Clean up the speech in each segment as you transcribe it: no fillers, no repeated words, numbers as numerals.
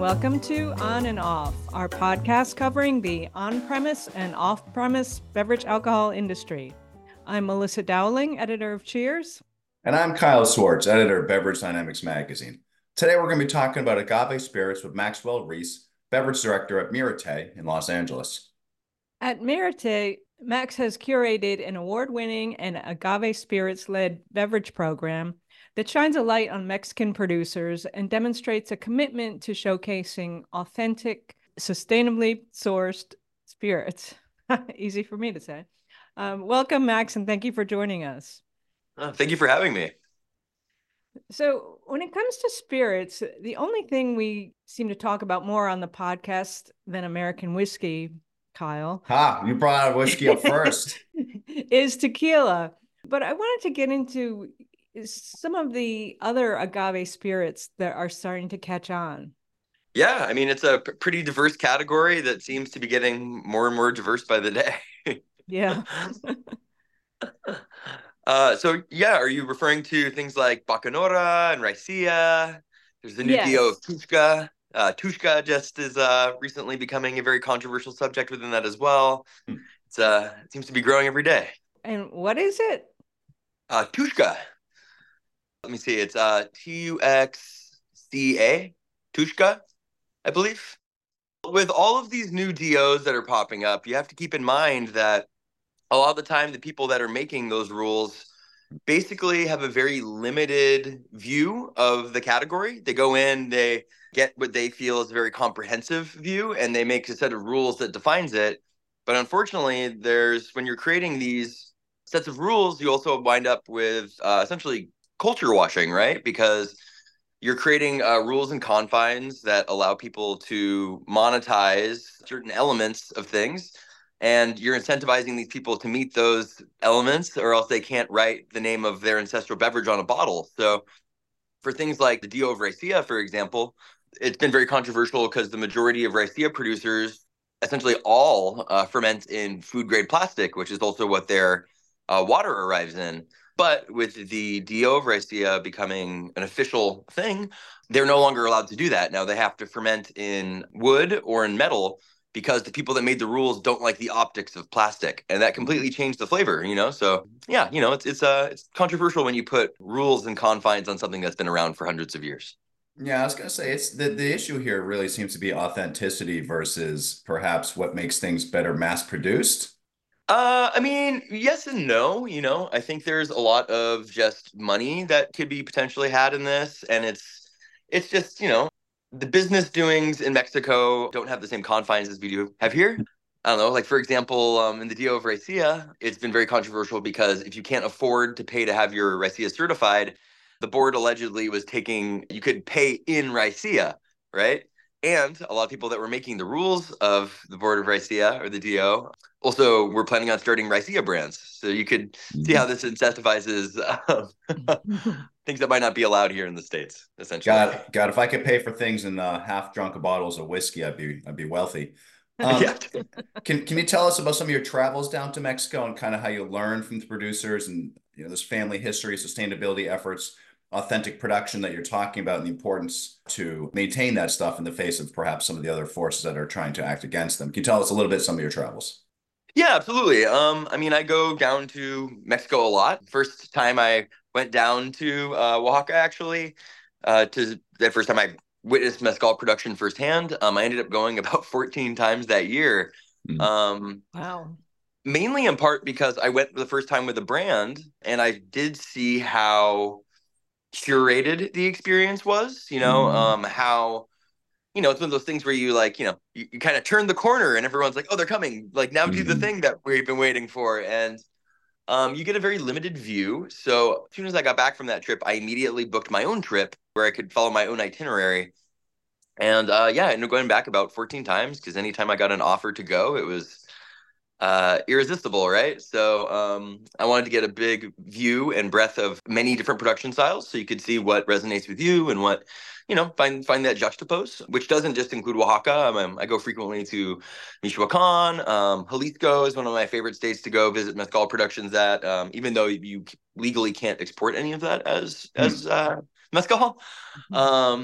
Welcome to On and Off, our podcast covering the on-premise and off-premise beverage alcohol industry. I'm Melissa Dowling, editor of Cheers. And I'm Kyle Swartz, editor of Beverage Dynamics Magazine. Today we're going to be talking about agave spirits with Maxwell Reese, beverage director at Mirate in Los Angeles. At Mirate, Max has curated an award-winning and agave spirits-led beverage program that shines a light on Mexican producers and demonstrates a commitment to showcasing authentic, sustainably sourced spirits. Easy for me to say. Welcome, Max, and thank you for joining us. Thank you for having me. So when it comes to spirits, the only thing we seem to talk about more on the podcast than American whiskey, Kyle. You brought out whiskey up first. Is tequila. But I wanted to get into some of the other agave spirits that are starting to catch on. Yeah, I mean, it's a pretty diverse category that seems to be getting more and more diverse by the day. Yeah. Are you referring to things like Bacanora and Raicilla? There's the new Dio of Tushka. Tushka just is recently becoming a very controversial subject within that as well. It seems to be growing every day. And what is it? Tushka. Let me see. It's Tuxca, Tushka, I believe. With all of these new DOs that are popping up, you have to keep in mind that a lot of the time, the people that are making those rules basically have a very limited view of the category. They go in, they get what they feel is a very comprehensive view, and they make a set of rules that defines it. But unfortunately, when you're creating these sets of rules, you also wind up with essentially culture washing, right? Because you're creating rules and confines that allow people to monetize certain elements of things. And you're incentivizing these people to meet those elements, or else they can't write the name of their ancestral beverage on a bottle. So for things like the Dio of Raicilla, for example, it's been very controversial because the majority of Raicilla producers essentially all ferment in food-grade plastic, which is also what their water arrives in. But with the Dio of Raicilla becoming an official thing, they're no longer allowed to do that. Now they have to ferment in wood or in metal, because the people that made the rules don't like the optics of plastic, and that completely changed the flavor, So yeah, it's controversial when you put rules and confines on something that's been around for hundreds of years. Yeah, I was gonna say it's the issue here really seems to be authenticity versus perhaps what makes things better mass produced. I mean, yes and no. I think there's a lot of just money that could be potentially had in this, and it's just the business doings in Mexico don't have the same confines as we do have here. I don't know, like for example, in the Dio of Raicilla, it's been very controversial because if you can't afford to pay to have your Raicilla certified, the board allegedly you could pay in Raicilla, right? And a lot of people that were making the rules of the board of Raicilla or the DO also were planning on starting Raicilla brands. So you could see how this incentivizes things that might not be allowed here in the States, essentially. God, if I could pay for things in half-drunk bottles of whiskey, I'd be wealthy. Yeah. Can you tell us about some of your travels down to Mexico and kind of how you learned from the producers and this family history, sustainability efforts, authentic production that you're talking about, and the importance to maintain that stuff in the face of perhaps some of the other forces that are trying to act against them? Can you tell us a little bit some of your travels? Yeah, absolutely. I mean, I go down to Mexico a lot. First time I went down to Oaxaca, actually, to the first time I witnessed mezcal production firsthand. I ended up going about 14 times that year. Wow. Mainly in part because I went the first time with a brand, and I did see how curated the experience was, how it's one of those things where you you kind of turn the corner and everyone's like, oh, they're coming, like now do the thing that we've been waiting for. And you get a very limited view. So as soon as I got back from that trip, I immediately booked my own trip where I could follow my own itinerary. And I ended up going back about 14 times because anytime I got an offer to go, it was irresistible, right? So I wanted to get a big view and breadth of many different production styles so you could see what resonates with you and what, find that juxtapose, which doesn't just include Oaxaca. I go frequently to Michoacan. Jalisco is one of my favorite states to go visit mezcal productions at, even though you legally can't export any of that as mezcal.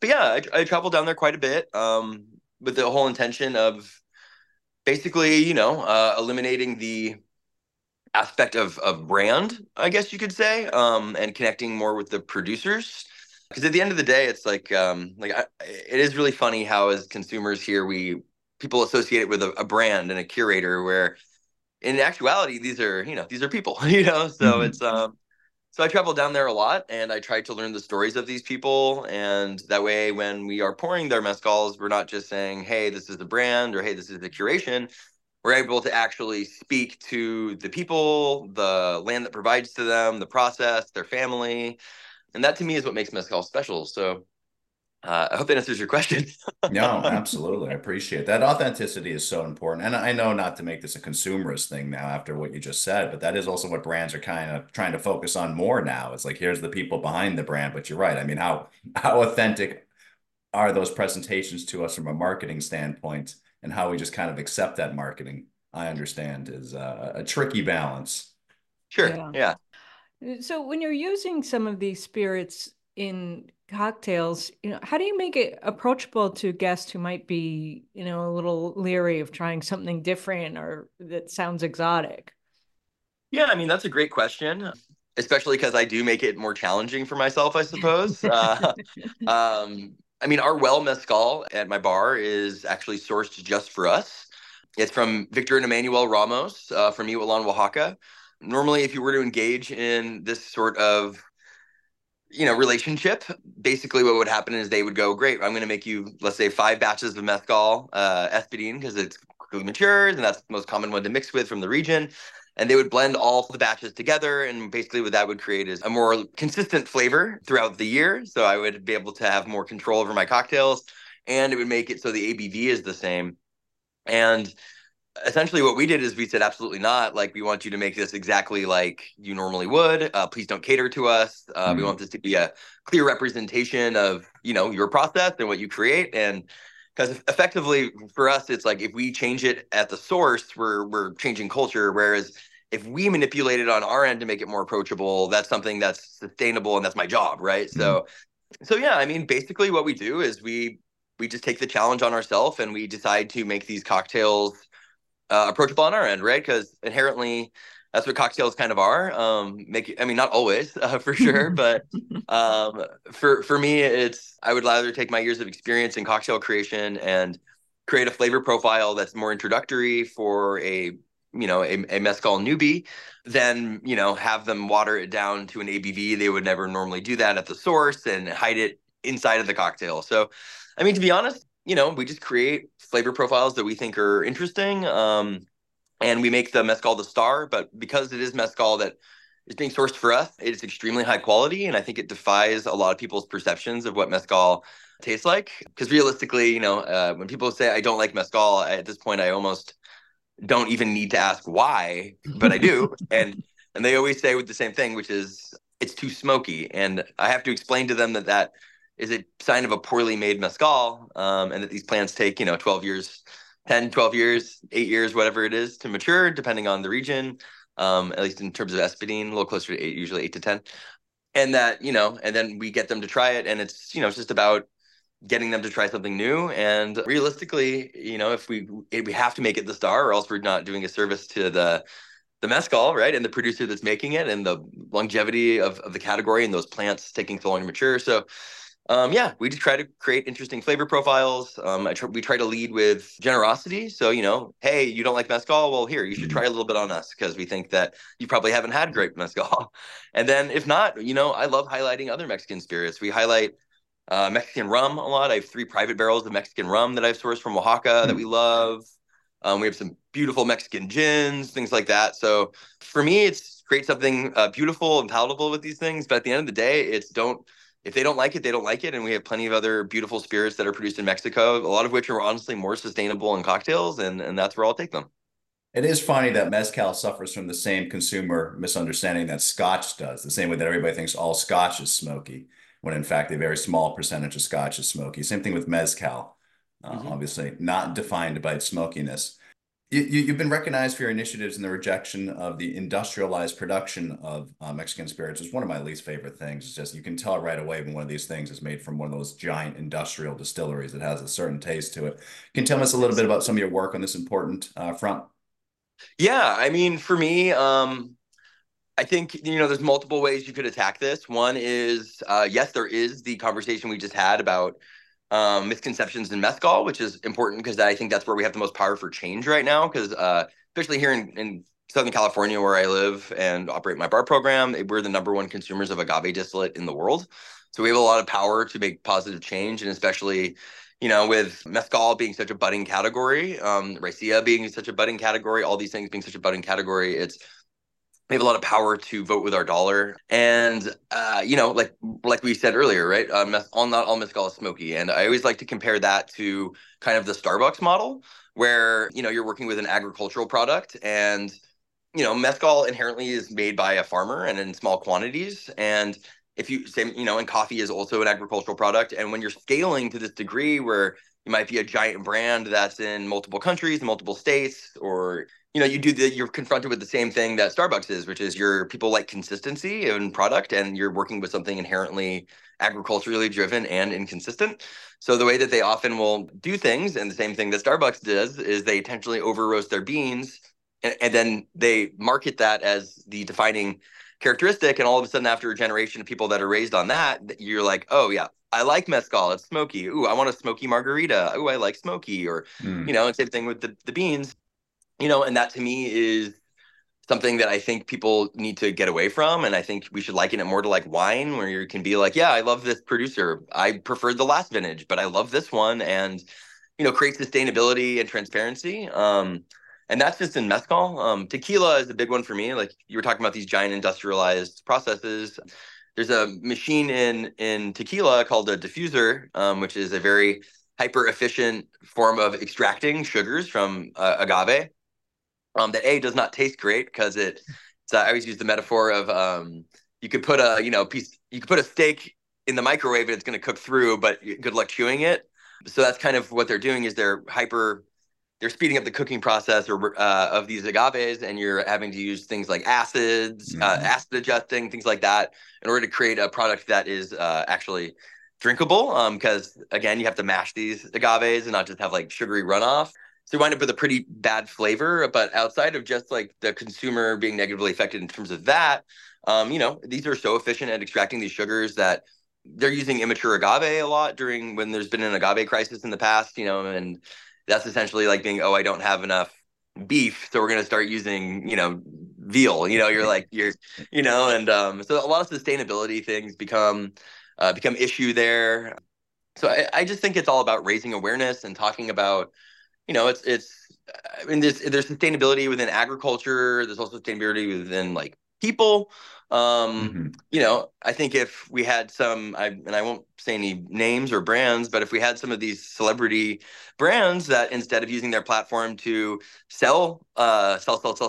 but yeah, I travel down there quite a bit, with the whole intention of basically, eliminating the aspect of brand, I guess you could say, and connecting more with the producers. Because at the end of the day, it's it is really funny how as consumers here, people associate it with a brand and a curator, where in actuality, these are people, So Mhm. so I travel down there a lot, and I try to learn the stories of these people, and that way, when we are pouring their mezcals, we're not just saying, "Hey, this is the brand," or "Hey, this is the curation." We're able to actually speak to the people, the land that provides to them, the process, their family, and that to me is what makes mezcal special. So I hope that answers your question. No, absolutely. I appreciate that. Authenticity is so important. And I know not to make this a consumerist thing now after what you just said, but that is also what brands are kind of trying to focus on more now. It's like, here's the people behind the brand. But you're right. I mean, how authentic are those presentations to us from a marketing standpoint, and how we just kind of accept that marketing, I understand, is a tricky balance. Sure. Yeah. Yeah. So when you're using some of these spirits in cocktails, how do you make it approachable to guests who might be, a little leery of trying something different or that sounds exotic? Yeah. I mean, that's a great question, especially because I do make it more challenging for myself, I suppose. I mean, our well mezcal at my bar is actually sourced just for us. It's from Victor and Emmanuel Ramos, from Igualan, Oaxaca. Normally, if you were to engage in this sort of relationship, basically what would happen is they would go, great, I'm going to make you, let's say, 5 batches of mezcal, espadín, because it's quickly matures and that's the most common one to mix with from the region. And they would blend all the batches together, and basically what that would create is a more consistent flavor throughout the year. So I would be able to have more control over my cocktails, and it would make it so the ABV is the same. And essentially what we did is we said, absolutely not. Like, we want you to make this exactly like you normally would. Please don't cater to us. We Mm. want this to be a clear representation of, your process and what you create. And because effectively for us, it's like, if we change it at the source, we're changing culture. Whereas if we manipulate it on our end to make it more approachable, that's something that's sustainable, and that's my job, right? Mm. So yeah, I mean, basically what we do is we just take the challenge on ourselves, and we decide to make these cocktails approachable on our end, right? Because inherently, that's what cocktails kind of are. I mean, not always, for sure, but for me, I would rather take my years of experience in cocktail creation and create a flavor profile that's more introductory for a mezcal newbie than have them water it down to an ABV. They would never normally do that at the source and hide it inside of the cocktail. So, I mean, to be honest, we just create flavor profiles that we think are interesting. And we make the mezcal the star, but because it is mezcal that is being sourced for us, it is extremely high quality. And I think it defies a lot of people's perceptions of what mezcal tastes like. Because realistically, when people say I don't like mezcal, at this point, I almost don't even need to ask why, but I do. And they always say with the same thing, which is it's too smoky. And I have to explain to them that is a sign of a poorly made mezcal, and that these plants take 12 years, 10, 12 years, 8 years, whatever it is, to mature, depending on the region. At least in terms of espadín, a little closer to 8, usually 8 to 10. And that, and then we get them to try it, and it's just about getting them to try something new. And realistically, if we have to make it the star, or else we're not doing a service to the mezcal, right? And the producer that's making it, and the longevity of the category, and those plants taking so long to mature. So yeah, we just try to create interesting flavor profiles. We try to lead with generosity. So, hey, you don't like mezcal? Well, here, you should Mm. try a little bit on us, because we think that you probably haven't had great mezcal. And then if not, I love highlighting other Mexican spirits. We highlight Mexican rum a lot. I have 3 private barrels of Mexican rum that I've sourced from Oaxaca that we Mm. love. We have some beautiful Mexican gins, things like that. So for me, it's create something beautiful and palatable with these things. But at the end of the day, if they don't like it, they don't like it. And we have plenty of other beautiful spirits that are produced in Mexico, a lot of which are honestly more sustainable in cocktails. And that's where I'll take them. It is funny that mezcal suffers from the same consumer misunderstanding that Scotch does, the same way that everybody thinks all Scotch is smoky, when in fact a very small percentage of Scotch is smoky. Same thing with mezcal, Mm-hmm. obviously not defined by its smokiness. You've been recognized for your initiatives in the rejection of the industrialized production of Mexican spirits. It's one of my least favorite things. It's just you can tell right away when one of these things is made from one of those giant industrial distilleries that has a certain taste to it. Can you tell us a little bit about some of your work on this important front? Yeah, I mean, for me, I think, there's multiple ways you could attack this. One is, yes, there is the conversation we just had about misconceptions in mezcal, which is important because I think that's where we have the most power for change right now. Because especially here in Southern California, where I live and operate my bar program, we're the number one consumers of agave distillate in the world. So we have a lot of power to make positive change, and especially, with mezcal being such a budding category, raicilla being such a budding category, all these things being such a budding category, we have a lot of power to vote with our dollar. And, like we said earlier, right? Not all mezcal is smoky. And I always like to compare that to kind of the Starbucks model where, you're working with an agricultural product and, mezcal inherently is made by a farmer and in small quantities. And if you say, and coffee is also an agricultural product. And when you're scaling to this degree where you might be a giant brand that's in multiple countries, multiple states, or you're confronted with the same thing that Starbucks is, which is people like consistency in product, and you're working with something inherently agriculturally driven and inconsistent. So the way that they often will do things, and the same thing that Starbucks does, is they intentionally over roast their beans, and then they market that as the defining characteristic. And all of a sudden, after a generation of people that are raised on that, you're like, oh yeah, I like mezcal. It's smoky. Ooh, I want a smoky margarita. Ooh, I like smoky. Or, and same thing with the beans. And that to me is something that I think people need to get away from. And I think we should liken it more to like wine, where you can be like, yeah, I love this producer. I preferred the last vintage, but I love this one. And, create sustainability and transparency. And that's just in mezcal. Tequila is a big one for me. Like you were talking about these giant industrialized processes. There's a machine in tequila called a diffuser, which is a very hyper efficient form of extracting sugars from agave. That does not taste great because I always use the metaphor of you could put a steak in the microwave and it's going to cook through, but good luck chewing it. So that's kind of what they're doing is they're speeding up the cooking process of these agaves, and you're having to use things like acids, acid adjusting, things like that, in order to create a product that is actually drinkable. Because again, you have to mash these agaves and not just have like sugary runoff. So you wind up with a pretty bad flavor. But outside of just like the consumer being negatively affected in terms of that, these are so efficient at extracting these sugars that they're using immature agave a lot when there's been an agave crisis in the past, and that's essentially like being, oh, I don't have enough beef, so we're going to start using, veal, so a lot of sustainability things become issue there. So I just think it's all about raising awareness and talking about, I mean, there's sustainability within agriculture. There's also sustainability within like people. I think if we had and I won't say any names or brands, but if we had some of these celebrity brands that instead of using their platform to sell, and,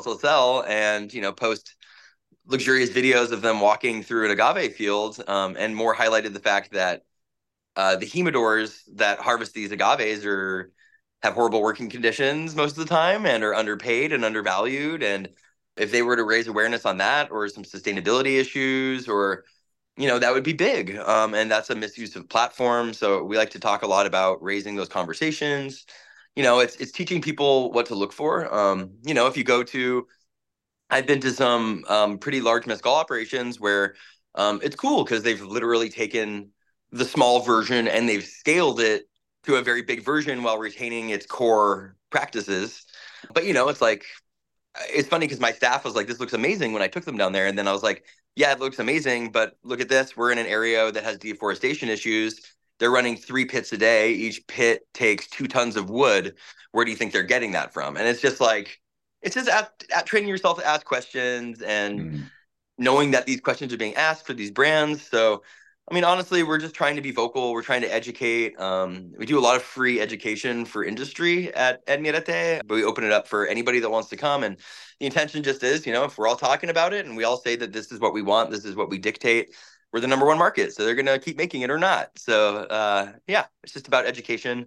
post luxurious videos of them walking through an agave field, and more highlighted the fact that the humidors that harvest these agaves have horrible working conditions most of the time and are underpaid and undervalued. And if they were to raise awareness on that or some sustainability issues or, that would be big. And that's a misuse of platform. So we like to talk a lot about raising those conversations. It's teaching people what to look for. If you go to, I've been to some pretty large mezcal operations where it's cool because they've literally taken the small version and they've scaled it to a very big version while retaining its core practices. But, it's funny because my staff was like, this looks amazing when I took them down there. And then I was like, yeah, it looks amazing, but look at this. We're in an area that has deforestation issues. They're running 3 pits a day. Each pit takes 2 tons of wood. Where do you think they're getting that from? And it's just like, it's just at training yourself to ask questions and knowing that these questions are being asked for these brands. So, I mean, honestly, we're just trying to be vocal. We're trying to educate. We do a lot of free education for industry at Mirate, but we open it up for anybody that wants to come. And the intention just is, if we're all talking about it and we all say that this is what we want, this is what we dictate, we're the #1 market. So they're going to keep making it or not. So, it's just about education.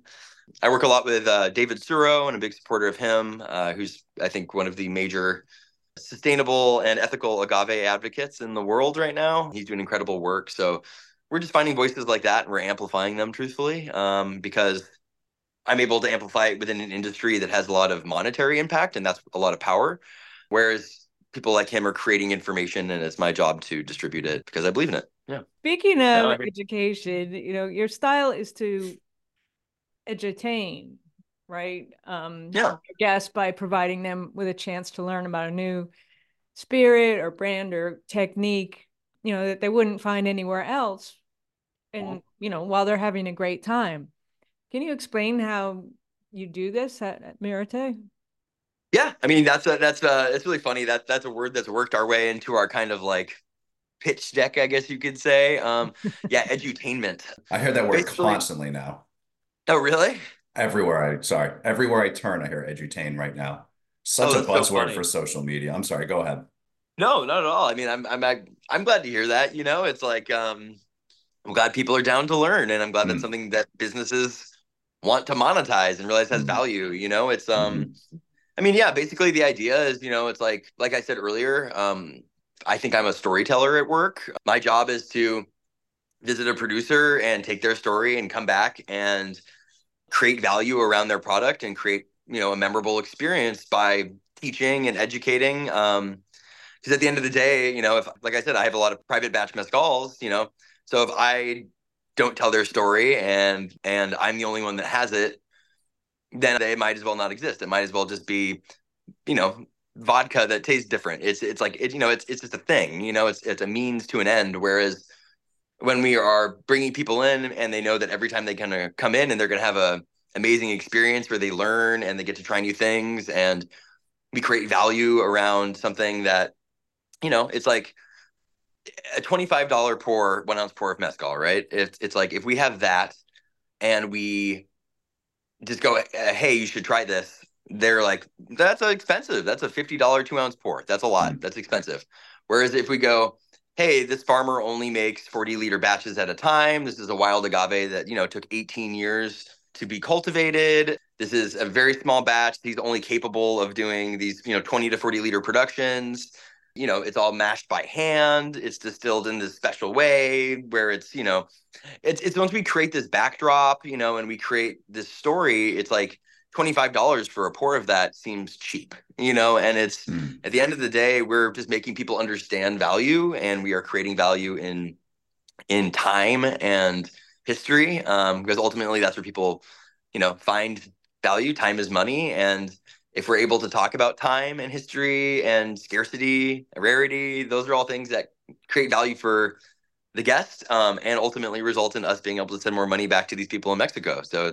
I work a lot with David Suro, and a big supporter of him, who's, I think, one of the major sustainable and ethical agave advocates in the world right now. He's doing incredible work. So we're just finding voices like that, and we're amplifying them, truthfully, because I'm able to amplify it within an industry that has a lot of monetary impact, and that's a lot of power. Whereas people like him are creating information, and it's my job to distribute it because I believe in it. Yeah. Speaking of education, your style is to edutain, right? Yeah. I guess by providing them with a chance to learn about a new spirit or brand or technique, that they wouldn't find anywhere else. And, while they're having a great time. Can you explain how you do this at Mirate? Yeah. I mean, it's really funny. That's a word that's worked our way into our kind of like pitch deck, I guess you could say. Yeah, edutainment. I hear that word Basically, constantly now. Oh, really? Everywhere I turn, I hear edutain right now. Such a That's so buzzword funny. for social media. I'm sorry, go ahead. No, not at all. I mean, I'm glad to hear that. It's like I'm glad people are down to learn, and I'm glad that's Mm. something that businesses want to monetize and realize has value. It's I mean, yeah, basically the idea is, it's like I said earlier, I think I'm a storyteller at work. My job is to visit a producer and take their story and come back and create value around their product and create, a memorable experience by teaching and educating. Because at the end of the day, if, like I said, I have a lot of private batch mezcals, so if I don't tell their story and I'm the only one that has it, then they might as well not exist. It might as well just be, vodka that tastes different. It's like it's just a thing. It's a means to an end. Whereas when we are bringing people in and they know that every time they gonna come in and they're gonna have a amazing experience where they learn and they get to try new things, and we create value around something that it's like a $25 pour, 1 ounce pour of mezcal, right? It's like if we have that and we just go, hey, you should try this. They're like, that's expensive. That's a $50 2 ounce pour. That's a lot. Mm. That's expensive. Whereas if we go, hey, this farmer only makes 40-liter batches at a time. This is a wild agave that, took 18 years to be cultivated. This is a very small batch. He's only capable of doing these, 20 to 40-liter productions. It's all mashed by hand. It's distilled in this special way where it's once we create this backdrop, and we create this story, it's like $25 for a pour of that seems cheap, and it's at the end of the day, we're just making people understand value, and we are creating value in time and history, because ultimately that's where people, find value. Time is money, and if we're able to talk about time and history and scarcity, rarity, those are all things that create value for the guest, and ultimately result in us being able to send more money back to these people in Mexico. So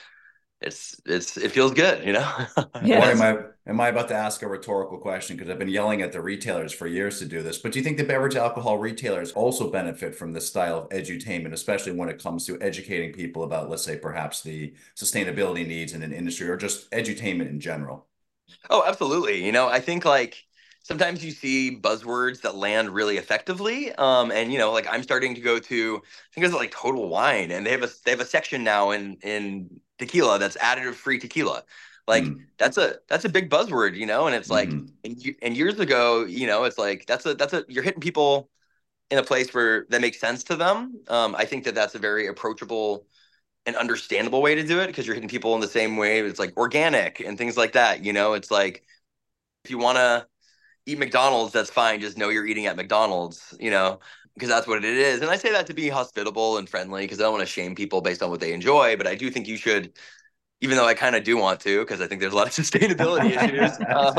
it feels good, Yes. Boy, am I about to ask a rhetorical question, because I've been yelling at the retailers for years to do this. But do you think the beverage alcohol retailers also benefit from this style of edutainment, especially when it comes to educating people about, let's say, perhaps the sustainability needs in an industry, or just edutainment in general? Oh, absolutely. I think like sometimes you see buzzwords that land really effectively. And like I'm starting to go to, I think it's like Total Wine, and they have a section now in tequila that's additive free tequila. Like that's a big buzzword, and it's like and years ago, it's like that's a you're hitting people in a place where that makes sense to them. I think that's a very approachable an understandable way to do it, because you're hitting people in the same way. It's like organic and things like that. It's like if you want to eat McDonald's, that's fine. Just know you're eating at McDonald's, because that's what it is. And I say that to be hospitable and friendly, because I don't want to shame people based on what they enjoy. But I do think you should, even though I kind of do want to, because I think there's a lot of sustainability issues.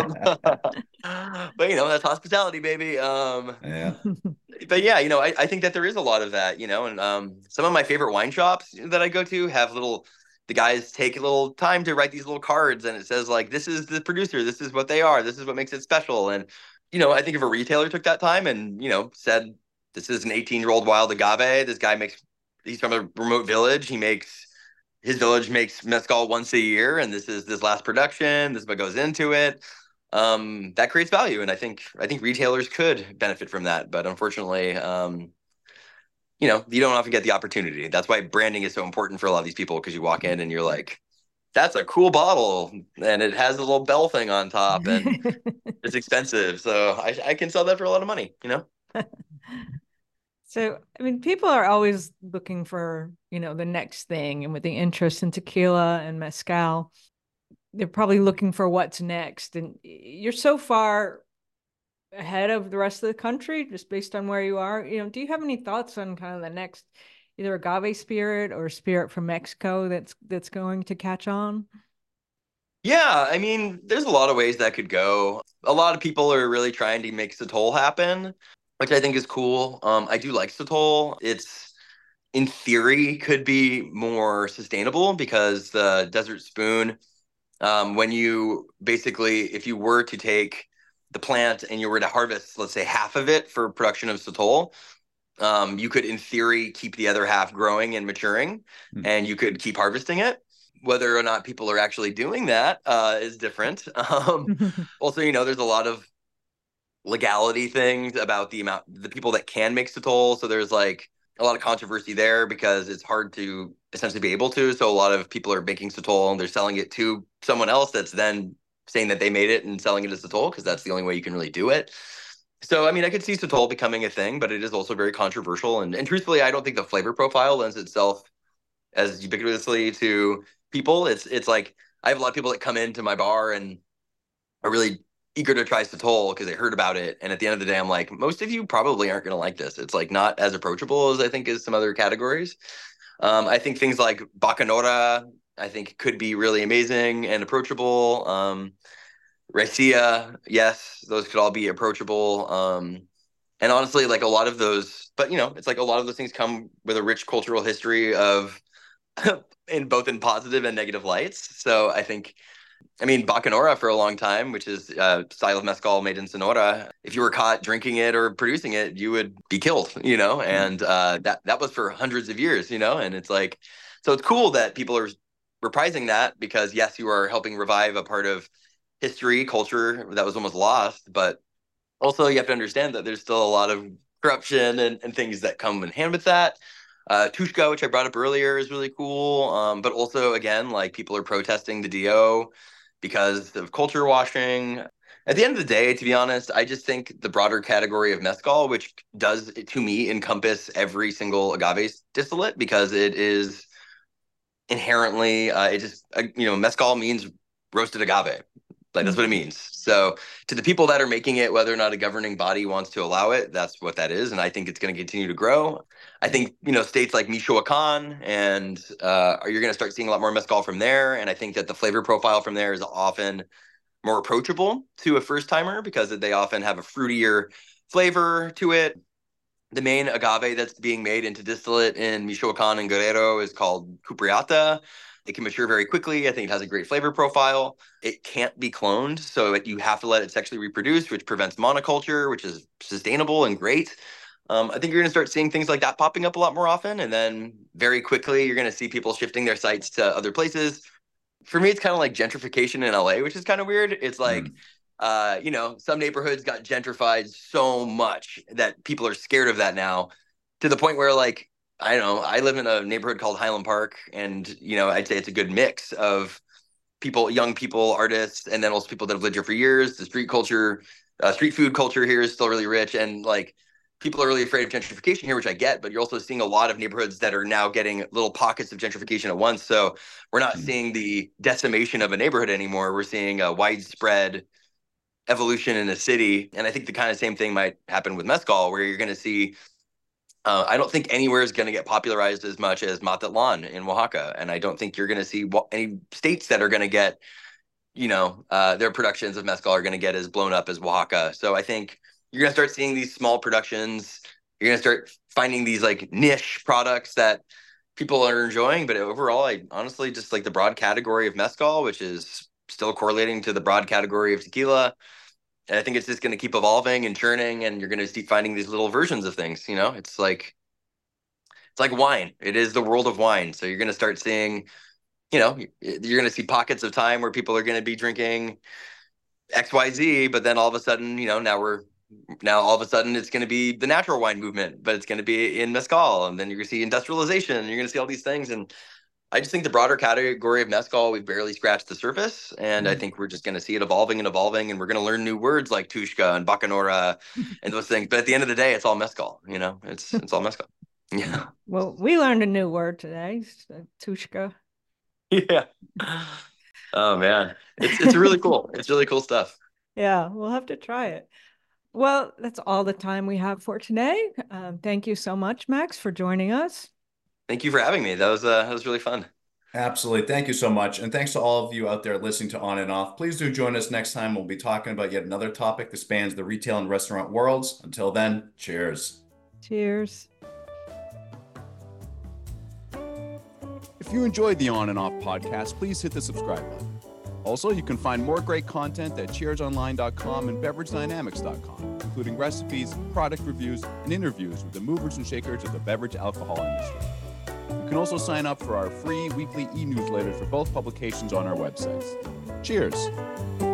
But that's hospitality, baby. Yeah. But yeah, I think that there is a lot of that, and some of my favorite wine shops that I go to have the guys take a little time to write these little cards, and it says like, this is the producer, this is what they are, this is what makes it special. And, I think if a retailer took that time and, said, this is an 18-year-old wild agave, he's from a remote village, his village makes mezcal once a year, and this is this last production, this is what goes into it. That creates value, and I think retailers could benefit from that, but unfortunately, you don't often get the opportunity. That's why branding is so important for a lot of these people, because you walk in and you're like, that's a cool bottle, and it has a little bell thing on top, and it's expensive. So I can sell that for a lot of money, you know? So, I mean, people are always looking for, the next thing. And with the interest in tequila and mezcal, they're probably looking for what's next. And you're so far ahead of the rest of the country just based on where you are. Do you have any thoughts on kind of the next either agave spirit or spirit from Mexico that's going to catch on? Yeah, I mean, there's a lot of ways that could go. A lot of people are really trying to make Sotol happen, which I think is cool. I do like Sotol. It's in theory could be more sustainable because the Desert Spoon, when you basically, if you were to take the plant and you were to harvest, let's say half of it for production of Sotol, you could in theory keep the other half growing and maturing, and you could keep harvesting it. Whether or not people are actually doing that is different. Also, there's a lot of legality things about the people that can make Sotol. So there's like a lot of controversy there because it's hard to essentially be able to. So a lot of people are making Sotol and they're selling it to someone else that's then saying that they made it and selling it as Sotol because that's the only way you can really do it. So, I mean, I could see Sotol becoming a thing, but it is also very controversial. And truthfully, I don't think the flavor profile lends itself as ubiquitously to people. It's like I have a lot of people that come into my bar and are really eager to try Sotol because they heard about it. And at the end of the day, I'm like, most of you probably aren't going to like this. It's like not as approachable as I think as some other categories. I think things like Bacanora, I think could be really amazing and approachable. Raicilla, yes, those could all be approachable. And honestly, like a lot of those, but it's like a lot of those things come with a rich cultural history of in positive and negative lights. So I mean, Bacanora for a long time, which is a style of mezcal made in Sonora. If you were caught drinking it or producing it, you would be killed, and that was for hundreds of years, and it's like, so it's cool that people are reprising that because yes, you are helping revive a part of history, culture that was almost lost, but also you have to understand that there's still a lot of corruption and things that come in hand with that. Tushka, which I brought up earlier, is really cool. But also, again, like people are protesting the DO because of culture washing. At the end of the day, to be honest, I just think the broader category of mezcal, which does, to me, encompass every single agave distillate because it is inherently, mezcal means roasted agave. Like that's what it means. So to the people that are making it, whether or not a governing body wants to allow it, that's what that is. And I think it's going to continue to grow. I think, states like Michoacan and you're going to start seeing a lot more mezcal from there. And I think that the flavor profile from there is often more approachable to a first timer because they often have a fruitier flavor to it. The main agave that's being made into distillate in Michoacan and Guerrero is called Cupriata. It can mature very quickly. I think it has a great flavor profile. It can't be cloned, so you have to let it sexually reproduce, which prevents monoculture, which is sustainable and great. I think you're going to start seeing things like that popping up a lot more often. And then very quickly, you're going to see people shifting their sites to other places. For me, it's kind of like gentrification in LA, which is kind of weird. It's like, some neighborhoods got gentrified so much that people are scared of that now to the point where like, I don't know, I live in a neighborhood called Highland Park and, I'd say it's a good mix of people, young people, artists, and then also people that have lived here for years. The street food culture here is still really rich. And like people are really afraid of gentrification here, which I get, but you're also seeing a lot of neighborhoods that are now getting little pockets of gentrification at once. So we're not seeing the decimation of a neighborhood anymore. We're seeing a widespread evolution in a city. And I think the kind of same thing might happen with mezcal, where you're going to see, I don't think anywhere is going to get popularized as much as Mazatlan in Oaxaca. And I don't think you're going to see any states that are going to get, their productions of mezcal are going to get as blown up as Oaxaca. So I think you're going to start seeing these small productions. You're going to start finding these like niche products that people are enjoying. But overall, I honestly just like the broad category of mezcal, which is still correlating to the broad category of tequila. And I think it's just going to keep evolving and churning, and you're going to keep finding these little versions of things. It's like wine. It is the world of wine. So you're going to start seeing, you're going to see pockets of time where people are going to be drinking XYZ, but then all of a sudden, now all of a sudden it's going to be the natural wine movement, but it's going to be in mezcal, and then you're going to see industrialization, and you're going to see all these things, and I just think the broader category of mezcal, we've barely scratched the surface. And I think we're just going to see it evolving and evolving. And we're going to learn new words like Tushka and Bacanora and those things. But at the end of the day, it's all mezcal, it's all mezcal. Yeah. Well, we learned a new word today, Tushka. Yeah. Oh man. It's really cool. It's really cool stuff. Yeah, we'll have to try it. Well, that's all the time we have for today. Thank you so much, Max, for joining us. Thank you for having me. That was really fun. Absolutely. Thank you so much. And thanks to all of you out there listening to On and Off. Please do join us next time. We'll be talking about yet another topic that spans the retail and restaurant worlds. Until then, cheers. Cheers. If you enjoyed the On and Off podcast, please hit the subscribe button. Also, you can find more great content at cheersonline.com and beveragedynamics.com, including recipes, product reviews, and interviews with the movers and shakers of the beverage alcohol industry. You can also sign up for our free weekly e-newsletter for both publications on our websites. Cheers!